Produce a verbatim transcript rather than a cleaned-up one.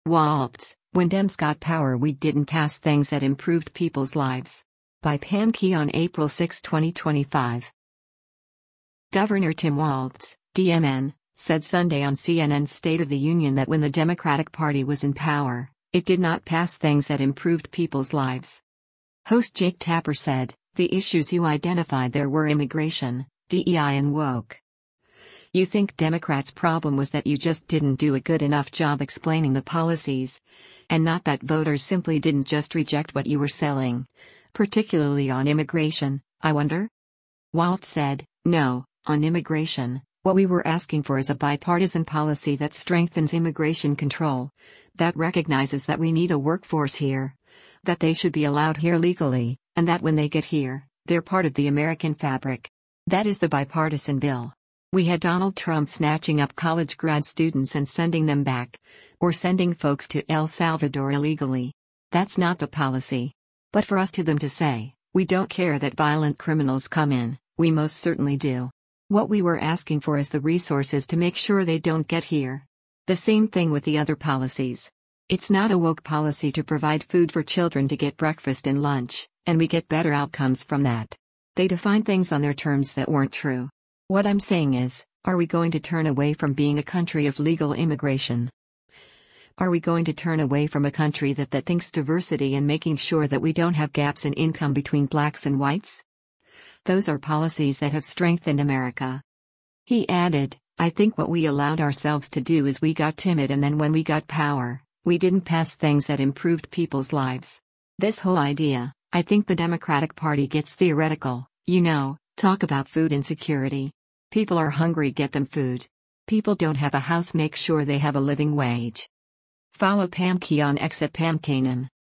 Waltz, when Dems got power we didn't pass things that improved people's lives. By Pam Key on April sixth twenty twenty-five. Governor Tim Waltz, D M N, said Sunday on C N N's State of the Union that when the Democratic Party was in power, it did not pass things that improved people's lives. Host Jake Tapper said, "The issues you identified there were immigration, D E I and woke. You think Democrats' problem was that you just didn't do a good enough job explaining the policies, and not that voters simply didn't just reject what you were selling, particularly on immigration, I wonder?" Waltz said, "No, on immigration, what we were asking for is a bipartisan policy that strengthens immigration control, that recognizes that we need a workforce here, that they should be allowed here legally, and that when they get here, they're part of the American fabric. That is the bipartisan bill. We had Donald Trump snatching up college grad students and sending them back, or sending folks to El Salvador illegally. That's not the policy. But for us to them to say, we don't care that violent criminals come in, we most certainly do. What we were asking for is the resources to make sure they don't get here. The same thing with the other policies. It's not a woke policy to provide food for children to get breakfast and lunch, and we get better outcomes from that. They define things on their terms that weren't true. What I'm saying is, are we going to turn away from being a country of legal immigration? Are we going to turn away from a country that, that thinks diversity and making sure that we don't have gaps in income between blacks and whites? Those are policies that have strengthened America." He added, "I think what we allowed ourselves to do is we got timid, and then when we got power, we didn't pass things that improved people's lives. This whole idea, I think the Democratic Party gets theoretical, you know, talk about food insecurity. People are hungry, get them food. People don't have a house, make sure they have a living wage." Follow Pam Key on X at Pam Kanan.